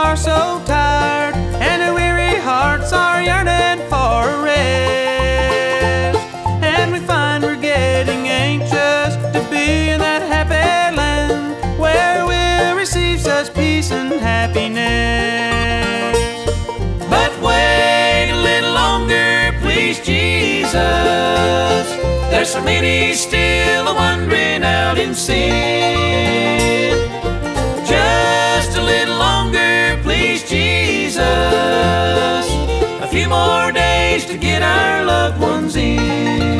are so tired, and our weary hearts are yearning for a rest. And we find we're getting anxious to be in that happy land where we'll receive such peace and happiness. But wait a little longer, please, Jesus. There's so many still a-wandering out in sin. Just a little longer, please, Jesus. A few more days to get our loved ones in.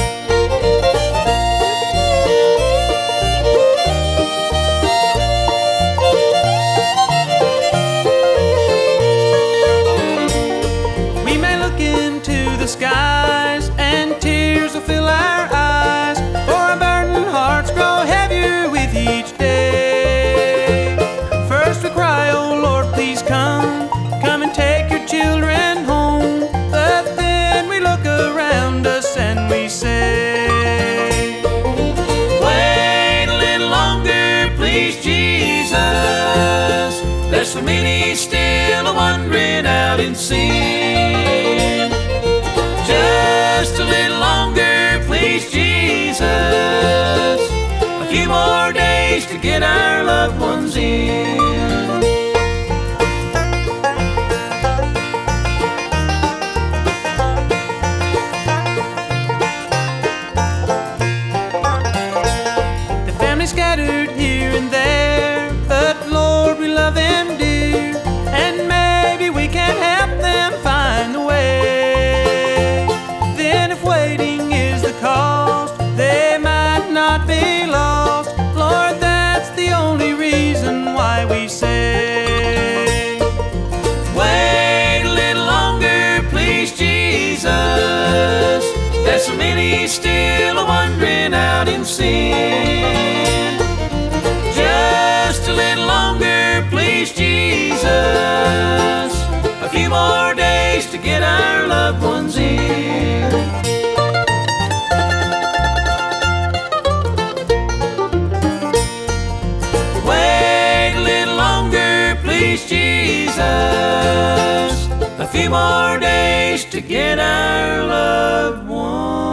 We may look into the skies and tears will fill our eyes, for our burdened hearts grow heavier with each day. First we cry, oh Lord, please come, come and take your children home. But then we look around us and we say, wait a little longer, please, Jesus. There's so many still a-wandering out in sin. Just a little longer, please, Jesus. A few more days to get our loved ones in. The family's scattered here and there, but Lord, we love them dear, and maybe we can help them find the way. Then if waiting is the cost, they might not be lost. Lord, that's the only reason why we say, wait a little longer, please, Jesus. There's so many still a-wandering out in sin. Just a little longer, please, Jesus. A few more days to get our loved ones in. Wait a little longer, please, Jesus. A few more days to get our loved ones